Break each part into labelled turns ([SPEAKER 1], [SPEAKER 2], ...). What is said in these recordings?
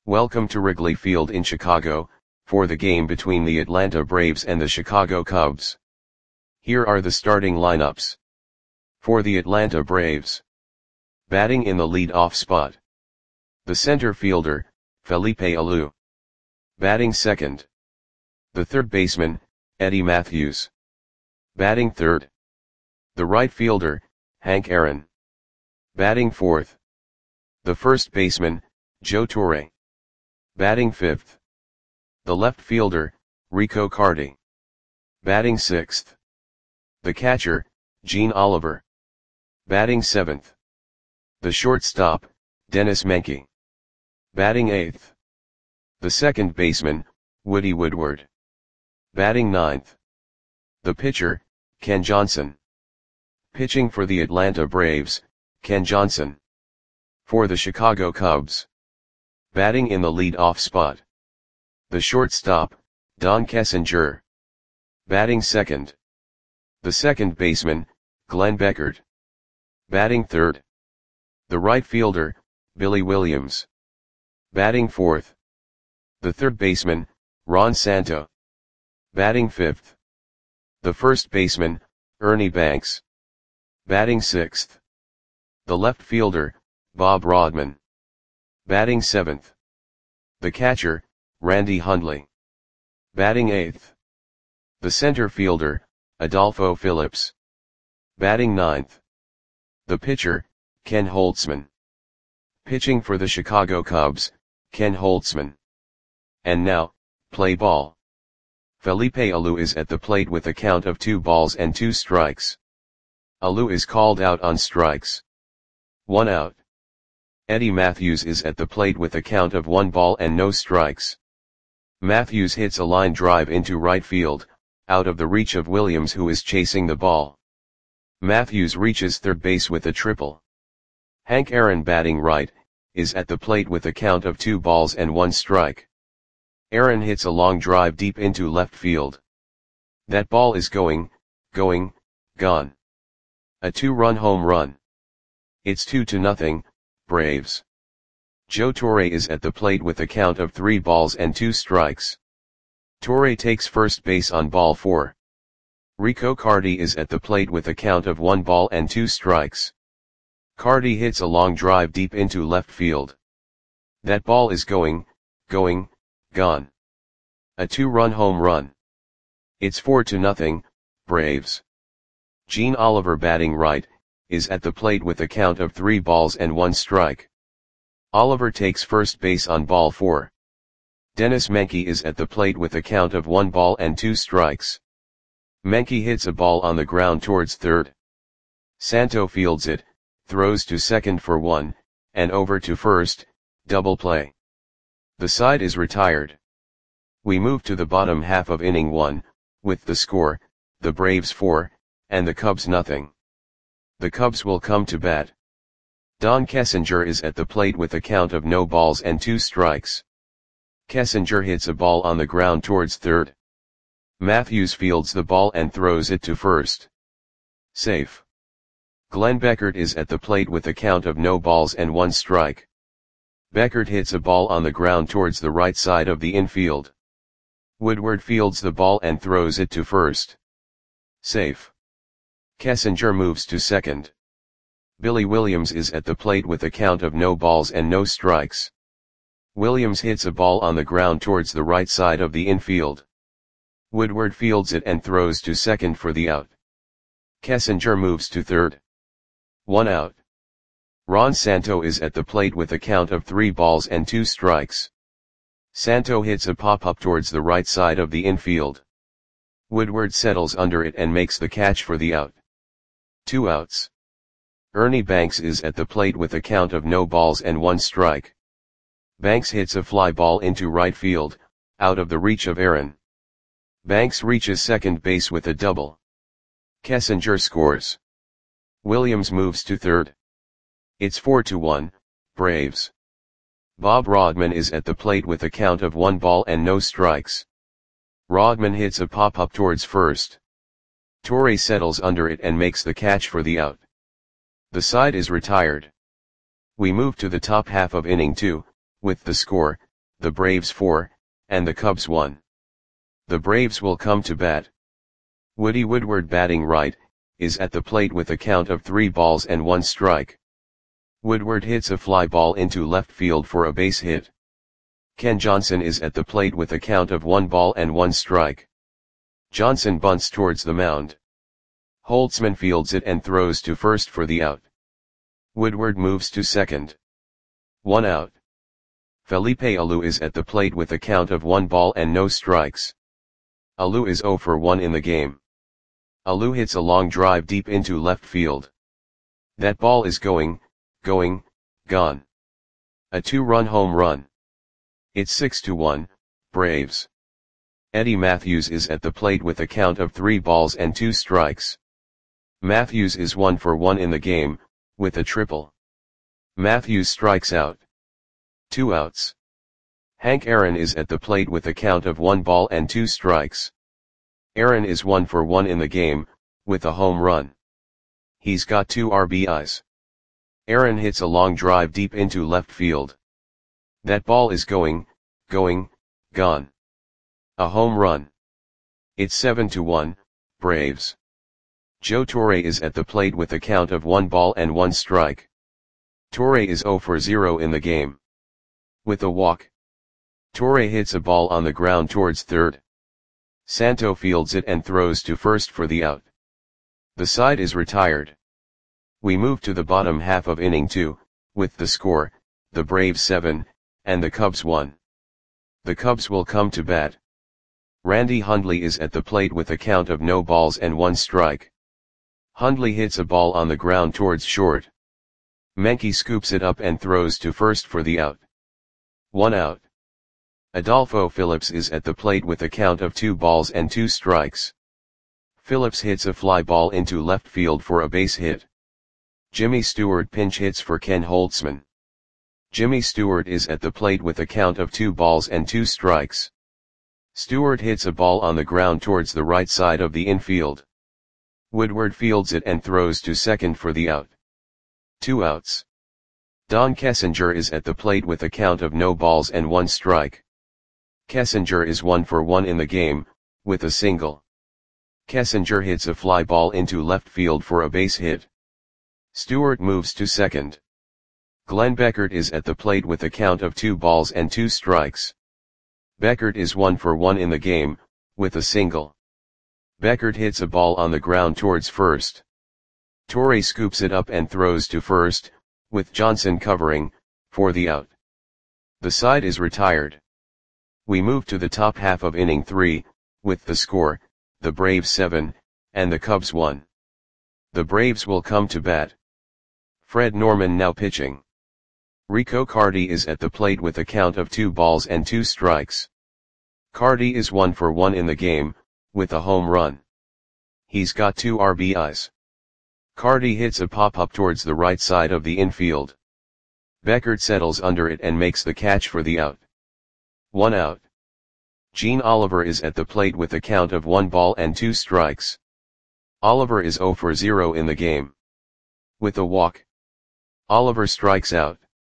[SPEAKER 1] Welcome to Wrigley Field in Chicago, for the game between the Atlanta Braves and the Chicago Cubs. Here are the starting lineups. For the Atlanta Braves. Batting in the lead-off spot. The center fielder, Felipe Alou. Batting second. The third baseman, Eddie Mathews. Batting third. The right fielder, Hank Aaron. Batting fourth. The first baseman, Joe Torre. Batting fifth. The left fielder, Rico Carty. Batting sixth. The catcher, Gene Oliver. Batting seventh. The shortstop, Dennis Menke. Batting eighth. The second baseman, Woody Woodward. Batting ninth. The pitcher, Ken Johnson. Pitching for the Atlanta Braves, Ken Johnson. For the Chicago Cubs. Batting in the lead-off spot. The shortstop, Don Kessinger. Batting second. The second baseman, Glenn Beckert. Batting third. The right fielder, Billy Williams. Batting fourth. The third baseman, Ron Santo. Batting fifth. The first baseman, Ernie Banks. Batting sixth. The left fielder, Bob Rodman. Batting seventh. The catcher, Randy Hundley. Batting eighth. The center fielder, Adolfo Phillips. Batting ninth. The pitcher, Ken Holtzman. Pitching for the Chicago Cubs, Ken Holtzman. And now, play ball. Felipe Alou is at the plate with a count of 2 balls and 2 strikes. Alou is called out on strikes. 1 out. Eddie Mathews is at the plate with a count of 1 ball and no strikes. Mathews hits a line drive into right field, out of the reach of Williams, who is chasing the ball. Mathews reaches third base with a triple. Hank Aaron, batting right, is at the plate with a count of 2 balls and 1 strike. Aaron hits a long drive deep into left field. That ball is gone. A 2-run home run. It's 2-0, Braves. Joe Torre is at the plate with a count of 3 balls and 2 strikes. Torre takes first base on ball 4. Rico Carty is at the plate with a count of 1 ball and 2 strikes. Carty hits a long drive deep into left field. That ball is gone. A 2-run home run. It's 4-0, Braves. Gene Oliver, batting right, is at the plate with a count of 3 balls and 1 strike. Oliver takes first base on ball 4. Dennis Menke is at the plate with a count of 1 ball and 2 strikes. Menke hits a ball on the ground towards third. Santo fields it, throws to second for 1, and over to first, double play. The side is retired. We move to the bottom half of inning 1, with the score, the Braves 4, and the Cubs nothing. The Cubs will come to bat. Don Kessinger is at the plate with a count of no balls and 2 strikes. Kessinger hits a ball on the ground towards third. Mathews fields the ball and throws it to first. Safe. Glenn Beckert is at the plate with a count of no balls and 1 strike. Beckert hits a ball on the ground towards the right side of the infield. Woodward fields the ball and throws it to first. Safe. Kessinger moves to second. Billy Williams is at the plate with a count of no balls and no strikes. Williams hits a ball on the ground towards the right side of the infield. Woodward fields it and throws to second for the out. Kessinger moves to third. 1 out. Ron Santo is at the plate with a count of 3 balls and 2 strikes. Santo hits a pop-up towards the right side of the infield. Woodward settles under it and makes the catch for the out. 2 outs. Ernie Banks is at the plate with a count of no balls and 1 strike. Banks hits a fly ball into right field, out of the reach of Aaron. Banks reaches second base with a double. Kessinger scores. Williams moves to third. It's 4-1, Braves. Bob Rodman is at the plate with a count of 1 ball and no strikes. Rodman hits a pop-up towards first. Torre settles under it and makes the catch for the out. The side is retired. We move to the top half of inning 2, with the score, the Braves 4, and the Cubs 1. The Braves will come to bat. Woody Woodward, batting right, is at the plate with a count of 3 balls and 1 strike. Woodward hits a fly ball into left field for a base hit. Ken Johnson is at the plate with a count of 1 ball and 1 strike. Johnson bunts towards the mound. Holtzman fields it and throws to first for the out. Woodward moves to second. 1 out. Felipe Alou is at the plate with a count of 1 ball and no strikes. Alou is 0 for 1 in the game. Alou hits a long drive deep into left field. That ball is gone. A 2-run home run. It's 6-1, Braves. Eddie Matthews is at the plate with a count of 3 balls and 2 strikes. Matthews is 1 for 1 in the game, with a triple. Matthews strikes out. 2 outs. Hank Aaron is at the plate with a count of 1 ball and 2 strikes. Aaron is 1 for 1 in the game, with a home run. He's got 2 RBIs. Aaron hits a long drive deep into left field. That ball is gone. A home run. It's 7-1, Braves. Joe Torre is at the plate with a count of 1 ball and 1 strike. Torre is 0 for 0 in the game. With a walk. Torre hits a ball on the ground towards third. Santo fields it and throws to first for the out. The side is retired. We move to the bottom half of inning 2, with the score, the Braves 7, and the Cubs 1. The Cubs will come to bat. Randy Hundley is at the plate with a count of no balls and 1 strike. Hundley hits a ball on the ground towards short. Menke scoops it up and throws to first for the out. 1 out. Adolfo Phillips is at the plate with a count of 2 balls and 2 strikes. Phillips hits a fly ball into left field for a base hit. Jimmy Stewart pinch hits for Ken Holtzman. Jimmy Stewart is at the plate with a count of 2 balls and 2 strikes. Stewart hits a ball on the ground towards the right side of the infield. Woodward fields it and throws to second for the out. 2 outs. Don Kessinger is at the plate with a count of no balls and 1 strike. Kessinger is 1 for 1 in the game, with a single. Kessinger hits a fly ball into left field for a base hit. Stewart moves to second. Glenn Beckert is at the plate with a count of 2 balls and 2 strikes. Beckert is 1 for 1 in the game, with a single. Beckert hits a ball on the ground towards first. Torre scoops it up and throws to first, with Johnson covering, for the out. The side is retired. We move to the top half of inning 3, with the score, the Braves 7, and the Cubs 1. The Braves will come to bat. Fred Norman now pitching. Rico Carty is at the plate with a count of 2 balls and 2 strikes. Carty is 1 for 1 in the game, with a home run. He's got 2 RBIs. Carty hits a pop-up towards the right side of the infield. Beckert settles under it and makes the catch for the out. 1 out. Gene Oliver is at the plate with a count of 1 ball and 2 strikes. Oliver is 0 for 0 in the game. With a walk. Oliver strikes out.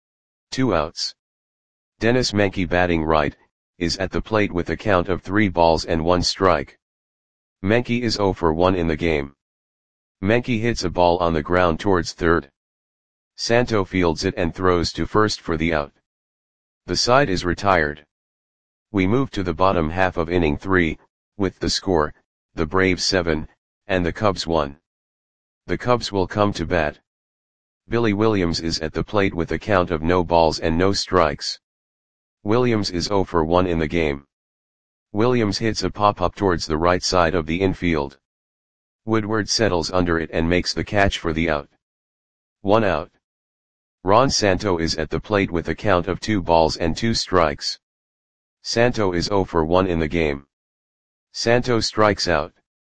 [SPEAKER 1] 2 outs. Dennis Menke, batting right, is at the plate with a count of 3 balls and 1 strike. Menke is 0 for 1 in the game. Menke hits a ball on the ground towards third. Santo fields it and throws to first for the out. The side is retired. We move to the bottom half of inning 3, with the score, the Braves 7, and the Cubs 1. The Cubs will come to bat. Billy Williams is at the plate with a count of no balls and no strikes. Williams is 0 for 1 in the game. Williams hits a pop-up towards the right side of the infield. Woodward settles under it and makes the catch for the out. 1 out. Ron Santo is at the plate with a count of 2 balls and 2 strikes. Santo is 0 for 1 in the game. Santo strikes out.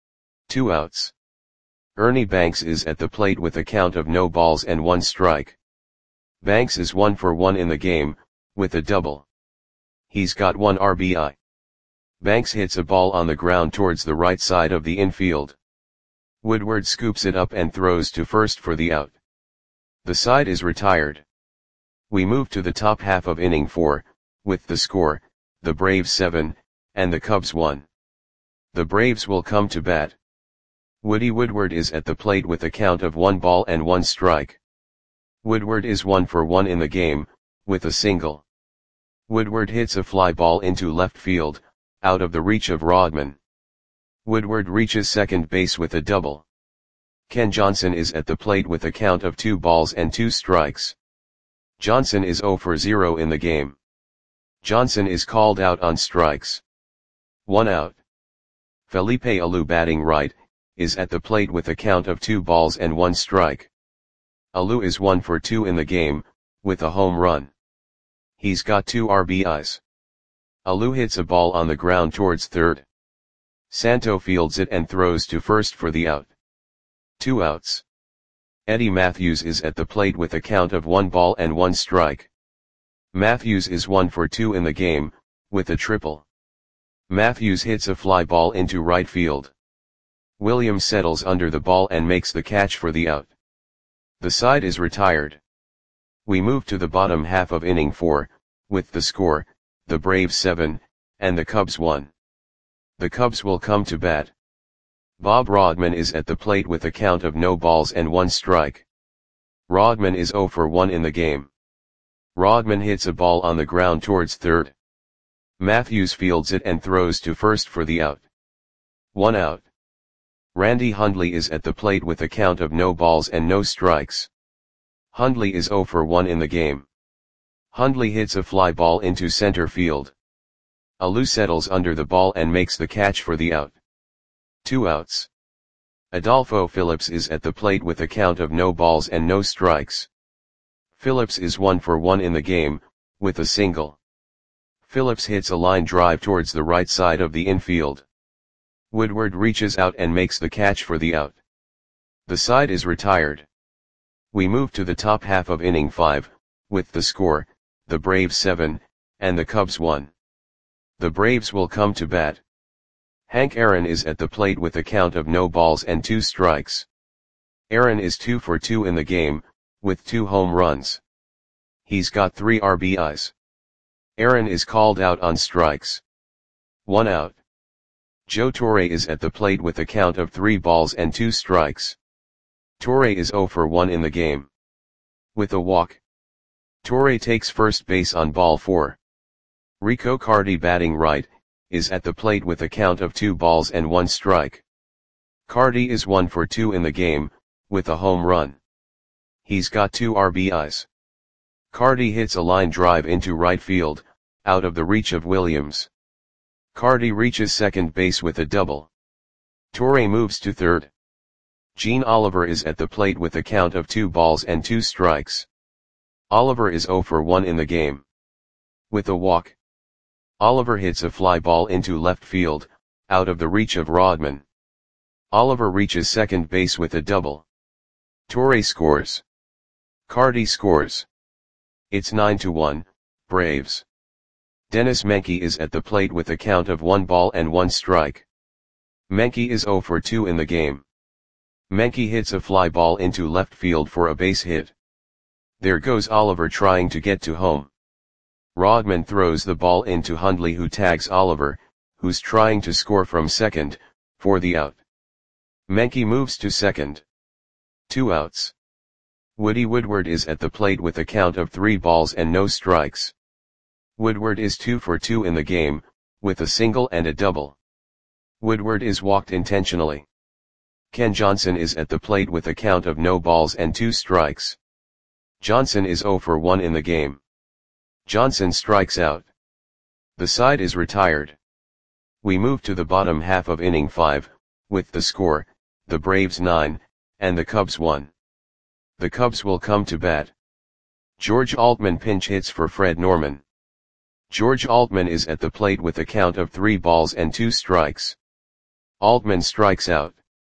[SPEAKER 1] 2 outs. Ernie Banks is at the plate with a count of no balls and 1 strike. Banks is 1 for 1 in the game, with a double. He's got 1 RBI. Banks hits a ball on the ground towards the right side of the infield. Woodward scoops it up and throws to first for the out. The side is retired. We move to the top half of inning 4, with the score, the Braves 7, and the Cubs 1. The Braves will come to bat. Woody Woodward is at the plate with a count of 1 ball and 1 strike. Woodward is 1 for 1 in the game, with a single. Woodward hits a fly ball into left field, out of the reach of Rodman. Woodward reaches second base with a double. Ken Johnson is at the plate with a count of 2 balls and 2 strikes. Johnson is 0 for 0 in the game. Johnson is called out on strikes. 1 out. Felipe Alou, batting right, is at the plate with a count of 2 balls and 1 strike. Alou is 1 for 2 in the game, with a home run. He's got 2 RBIs. Alou hits a ball on the ground towards third. Santo fields it and throws to first for the out. 2 outs. Eddie Matthews is at the plate with a count of 1 ball and 1 strike. Matthews is 1 for 2 in the game, with a triple. Matthews hits a fly ball into right field. Williams settles under the ball and makes the catch for the out. The side is retired. We move to the bottom half of inning 4, with the score, the Braves 7, and the Cubs 1. The Cubs will come to bat. Bob Rodman is at the plate with a count of no balls and 1 strike. Rodman is 0 for 1 in the game. Rodman hits a ball on the ground towards third. Matthews fields it and throws to first for the out. 1 out. Randy Hundley is at the plate with a count of no balls and no strikes. Hundley is 0 for 1 in the game. Hundley hits a fly ball into center field. Alou settles under the ball and makes the catch for the out. 2 outs. Adolfo Phillips is at the plate with a count of no balls and no strikes. Phillips is 1 for 1 in the game, with a single. Phillips hits a line drive towards the right side of the infield. Woodward reaches out and makes the catch for the out. The side is retired. We move to the top half of inning 5, with the score, the Braves 7, and the Cubs 1. The Braves will come to bat. Hank Aaron is at the plate with a count of no balls and 2 strikes. Aaron is 2 for 2 in the game, with 2 home runs. He's got 3 RBIs. Aaron is called out on strikes. 1 out. Joe Torre is at the plate with a count of 3 balls and 2 strikes. Torre is 0 for 1 in the game. With a walk. Torre takes first base on ball 4. Rico Cardi, batting right, is at the plate with a count of 2 balls and 1 strike. Cardi is 1 for 2 in the game, with a home run. He's got 2 RBIs. Cardi hits a line drive into right field, out of the reach of Williams. Cardi reaches second base with a double. Torre moves to third. Gene Oliver is at the plate with a count of 2 balls and 2 strikes. Oliver is 0 for 1 in the game. With a walk. Oliver hits a fly ball into left field, out of the reach of Rodman. Oliver reaches second base with a double. Torre scores. Cardi scores. It's 9-1, Braves. Dennis Menke is at the plate with a count of 1 ball and 1 strike. Menke is 0 for 2 in the game. Menke hits a fly ball into left field for a base hit. There goes Oliver trying to get to home. Rodman throws the ball into Hundley, who tags Oliver, who's trying to score from second, for the out. Menke moves to second. 2 outs. Woody Woodward is at the plate with a count of 3 balls and no strikes. Woodward is 2 for 2 in the game, with a single and a double. Woodward is walked intentionally. Ken Johnson is at the plate with a count of no balls and 2 strikes. Johnson is 0 for 1 in the game. Johnson strikes out. The side is retired. We move to the bottom half of inning 5, with the score, the Braves 9, and the Cubs 1. The Cubs will come to bat. George Altman pinch hits for Fred Norman. George Altman is at the plate with a count of 3 balls and 2 strikes. Altman strikes out.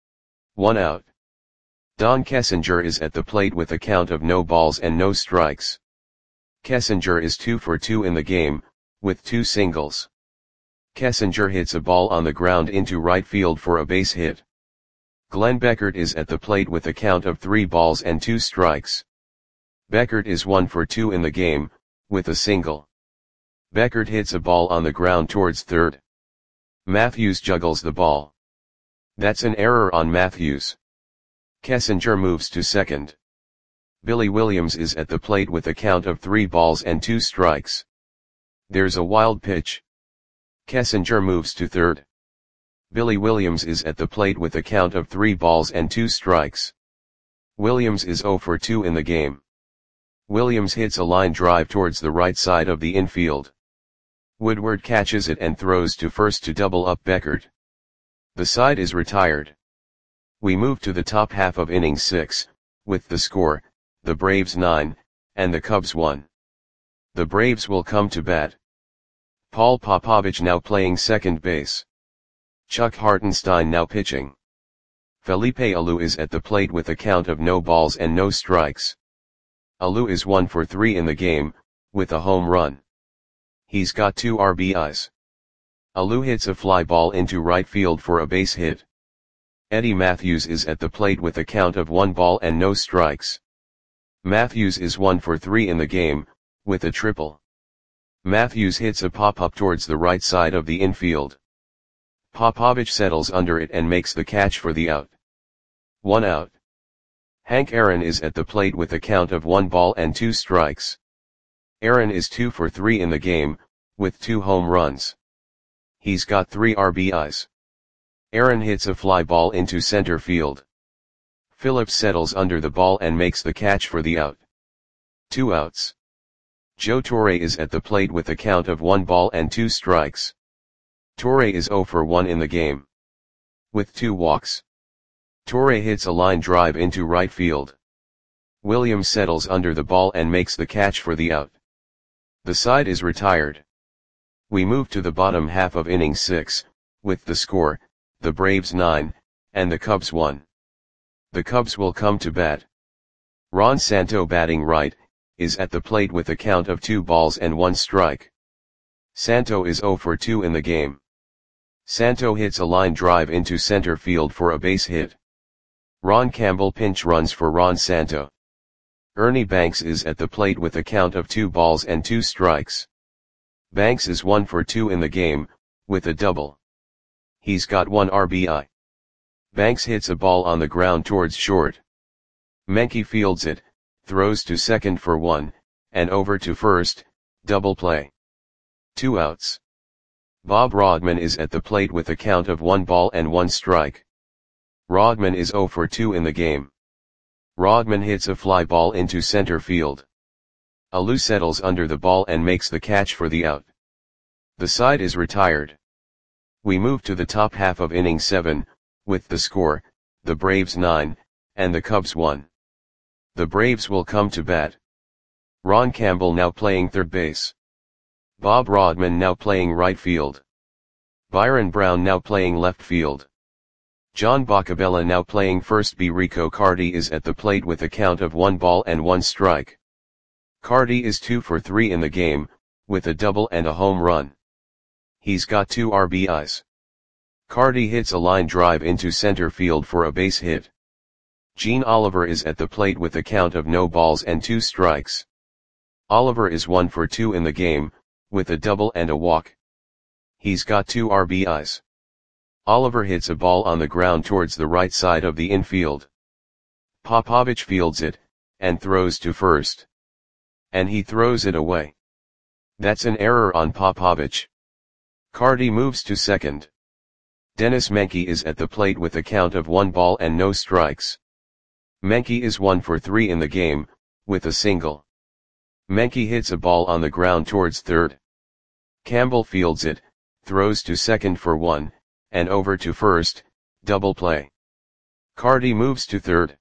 [SPEAKER 1] 1 out. Don Kessinger is at the plate with a count of no balls and no strikes. Kessinger is 2 for 2 in the game, with 2 singles. Kessinger hits a ball on the ground into right field for a base hit. Glenn Beckert is at the plate with a count of 3 balls and 2 strikes. Beckert is 1 for 2 in the game, with a single. Beckert hits a ball on the ground towards third. Matthews juggles the ball. That's an error on Matthews. Kessinger moves to second. Billy Williams is at the plate with a count of 3 balls and 2 strikes. There's a wild pitch. Kessinger moves to third. Billy Williams is at the plate with a count of 3 balls and 2 strikes. Williams is 0 for 2 in the game. Williams hits a line drive towards the right side of the infield. Woodward catches it and throws to first to double up Beckert. The side is retired. We move to the top half of inning 6, with the score, the Braves 9, and the Cubs 1. The Braves will come to bat. Paul Popovich now playing second base. Chuck Hartenstein now pitching. Felipe Alou is at the plate with a count of no balls and no strikes. Alou is 1 for 3 in the game, with a home run. He's got 2 RBIs. Alou hits a fly ball into right field for a base hit. Eddie Matthews is at the plate with a count of 1 ball and no strikes. Matthews is 1 for 3 in the game, with a triple. Matthews hits a pop-up towards the right side of the infield. Popovich settles under it and makes the catch for the out. 1 out. Hank Aaron is at the plate with a count of 1 ball and 2 strikes. Aaron is 2 for 3 in the game, with 2 home runs. He's got 3 RBIs. Aaron hits a fly ball into center field. Phillips settles under the ball and makes the catch for the out. 2 outs. Joe Torre is at the plate with a count of 1 ball and 2 strikes. Torre is 0 for 1 in the game, with 2 walks. Torre hits a line drive into right field. Williams settles under the ball and makes the catch for the out. The side is retired. We move to the bottom half of inning 6, with the score, the Braves 9, and the Cubs 1. The Cubs will come to bat. Ron Santo batting right, is at the plate with a count of 2 balls and 1 strike. Santo is 0 for 2 in the game. Santo hits a line drive into center field for a base hit. Ron Campbell pinch runs for Ron Santo. Ernie Banks is at the plate with a count of 2 balls and 2 strikes. Banks is 1 for 2 in the game, with a double. He's got 1 RBI. Banks hits a ball on the ground towards short. Menke fields it, throws to second for 1, and over to first, double play. 2 outs. Bob Rodman is at the plate with a count of 1 ball and 1 strike. Rodman is 0 for 2 in the game. Rodman hits a fly ball into center field. Alou settles under the ball and makes the catch for the out. The side is retired. We move to the top half of inning 7, with the score, the Braves 9, and the Cubs 1. The Braves will come to bat. Ron Campbell now playing third base. Bob Rodman now playing right field. Byron Brown now playing left field. John Boccabella now playing first. Rico Cardi is at the plate with a count of 1 ball and 1 strike. Cardi is 2 for 3 in the game, with a double and a home run. He's got 2 RBIs. Cardi hits a line drive into center field for a base hit. Gene Oliver is at the plate with a count of no balls and 2 strikes. Oliver is 1 for 2 in the game, with a double and a walk. He's got 2 RBIs. Oliver hits a ball on the ground towards the right side of the infield. Popovich fields it, and throws to first. And he throws it away. That's an error on Popovich. Cardi moves to second. Dennis Menke is at the plate with a count of 1 ball and no strikes. Menke is 1 for 3 in the game, with a single. Menke hits a ball on the ground towards third. Campbell fields it, throws to second for 1, and over to first, double play. Cardi moves to third.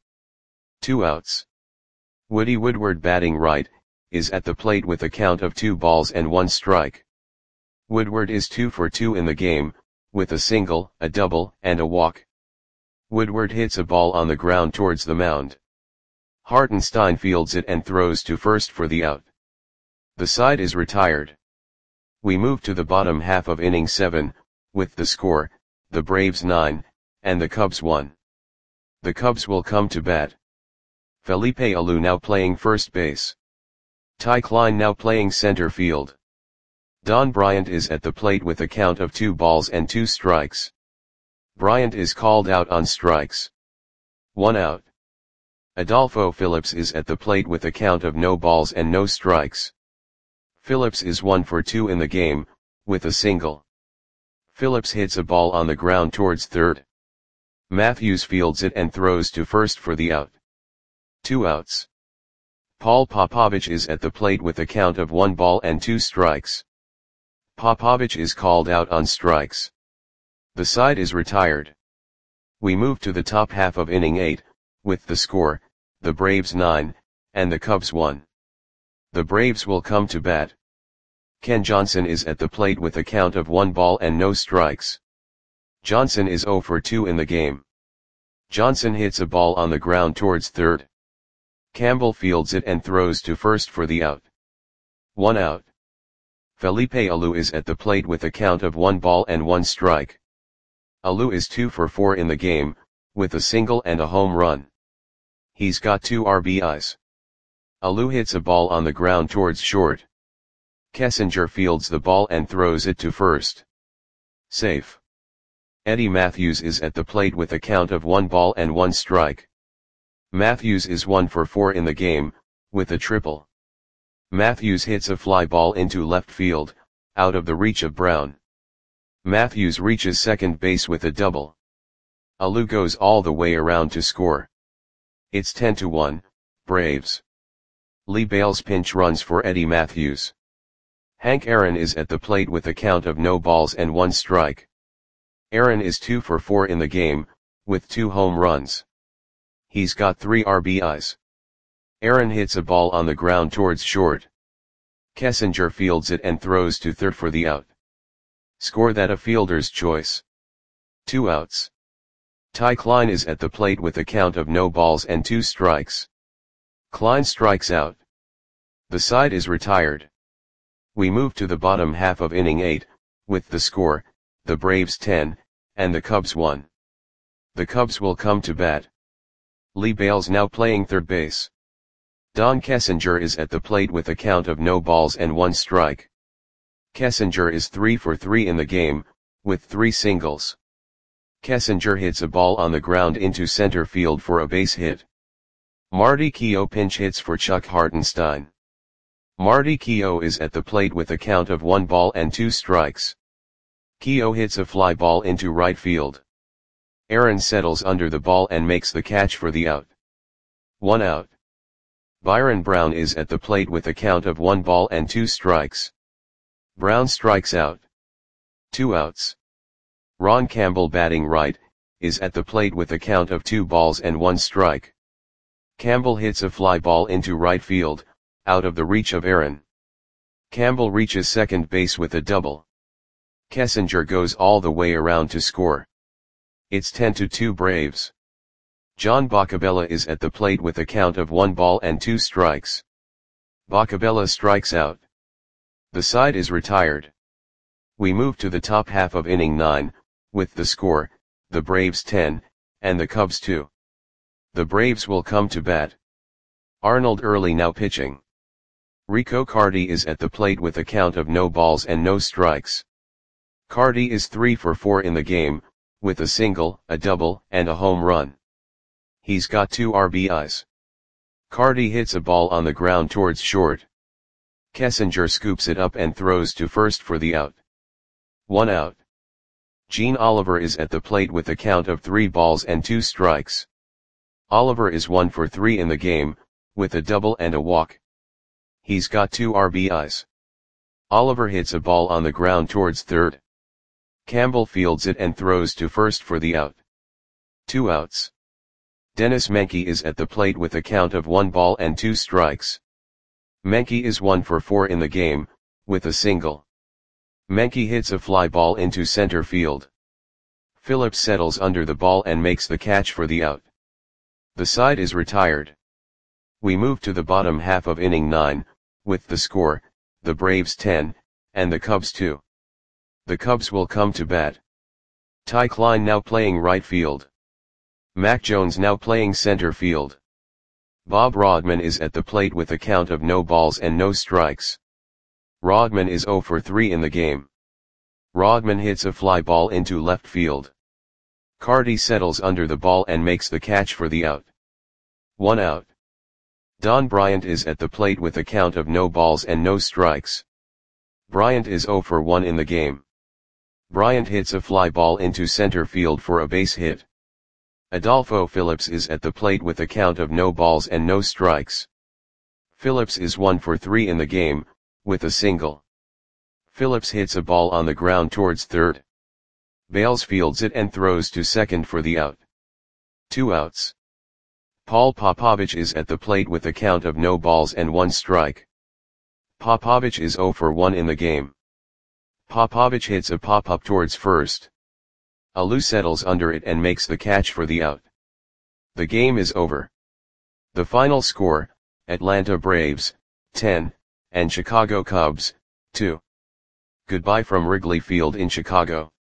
[SPEAKER 1] 2 outs. Woody Woodward batting right, is at the plate with a count of 2 balls and 1 strike. Woodward is 2 for 2 in the game, with a single, a double, and a walk. Woodward hits a ball on the ground towards the mound. Hartenstein fields it and throws to first for the out. The side is retired. We move to the bottom half of inning 7, with the score, the Braves 9, and the Cubs 1. The Cubs will come to bat. Felipe Alou now playing first base. Ty Klein now playing center field. Don Bryant is at the plate with a count of 2 balls and 2 strikes. Bryant is called out on strikes. 1 out. Adolfo Phillips is at the plate with a count of no balls and no strikes. Phillips is 1 for 2 in the game, with a single. Phillips hits a ball on the ground towards third. Matthews fields it and throws to first for the out. 2 outs. Paul Popovich is at the plate with a count of 1 ball and 2 strikes. Popovich is called out on strikes. The side is retired. We move to the top half of inning 8, with the score, the Braves 9, and the Cubs 1. The Braves will come to bat. Ken Johnson is at the plate with a count of 1 ball and no strikes. Johnson is 0 for 2 in the game. Johnson hits a ball on the ground towards third. Campbell fields it and throws to first for the out. 1 out. Felipe Alou is at the plate with a count of 1 ball and 1 strike. Alou is 2 for 4 in the game, with a single and a home run. He's got 2 RBIs. Alou hits a ball on the ground towards short. Kessinger fields the ball and throws it to first. Safe. Eddie Matthews is at the plate with a count of 1 ball and 1 strike. Matthews is 1 for 4 in the game, with a triple. Matthews hits a fly ball into left field, out of the reach of Brown. Matthews reaches second base with a double. Alou goes all the way around to score. It's 10-1, Braves. Lee Bales pinch runs for Eddie Matthews. Hank Aaron is at the plate with a count of no balls and 1 strike. Aaron is 2 for 4 in the game, with 2 home runs. He's got 3 RBIs. Aaron hits a ball on the ground towards short. Kessinger fields it and throws to third for the out. Score that a fielder's choice. 2 outs. Ty Klein is at the plate with a count of no balls and 2 strikes. Klein strikes out. The side is retired. We move to the bottom half of inning 8, with the score, the Braves 10, and the Cubs 1. The Cubs will come to bat. Lee Bales now playing third base. Don Kessinger is at the plate with a count of no balls and 1 strike. Kessinger is 3 for 3 in the game, with 3 singles. Kessinger hits a ball on the ground into center field for a base hit. Marty Keough pinch hits for Chuck Hartenstein. Marty Keough is at the plate with a count of 1 ball and 2 strikes. Keough hits a fly ball into right field. Aaron settles under the ball and makes the catch for the out. 1 out. Byron Brown is at the plate with a count of 1 ball and 2 strikes. Brown strikes out. 2 outs. Ron Campbell batting right, is at the plate with a count of 2 balls and 1 strike. Campbell hits a fly ball into right field, out of the reach of Aaron. Campbell reaches second base with a double. Kessinger goes all the way around to score. It's 10-2 Braves. John Boccabella is at the plate with a count of 1 ball and 2 strikes. Boccabella strikes out. The side is retired. We move to the top half of inning 9, with the score, the Braves 10, and the Cubs 2. The Braves will come to bat. Arnold Early now pitching. Rico Carty is at the plate with a count of no balls and no strikes. Carty is 3 for 4 in the game, with a single, a double, and a home run. He's got 2 RBIs. Carty hits a ball on the ground towards short. Kessinger scoops it up and throws to first for the out. 1 out. Gene Oliver is at the plate with a count of 3 balls and 2 strikes. Oliver is 1 for 3 in the game, with a double and a walk. He's got 2 RBIs. Oliver hits a ball on the ground towards third. Campbell fields it and throws to first for the out. 2 outs. Dennis Menke is at the plate with a count of 1 ball and 2 strikes. Menke is 1 for 4 in the game, with a single. Menke hits a fly ball into center field. Phillips settles under the ball and makes the catch for the out. The side is retired. We move to the bottom half of inning 9, with the score, the Braves 10, and the Cubs 2. The Cubs will come to bat. Ty Klein now playing right field. Mac Jones now playing center field. Bob Rodman is at the plate with a count of no balls and no strikes. Rodman is 0 for 3 in the game. Rodman hits a fly ball into left field. Carty settles under the ball and makes the catch for the out. 1 out. Don Bryant is at the plate with a count of no balls and no strikes. Bryant is 0 for 1 in the game. Bryant hits a fly ball into center field for a base hit. Adolfo Phillips is at the plate with a count of no balls and no strikes. Phillips is 1 for 3 in the game, with a single. Phillips hits a ball on the ground towards third. Bales fields it and throws to second for the out. 2 outs. Paul Popovich is at the plate with a count of no balls and 1 strike. Popovich is 0 for 1 in the game. Popovich hits a pop-up towards first. Alou settles under it and makes the catch for the out. The game is over. The final score, Atlanta Braves, 10, and Chicago Cubs, 2. Goodbye from Wrigley Field in Chicago.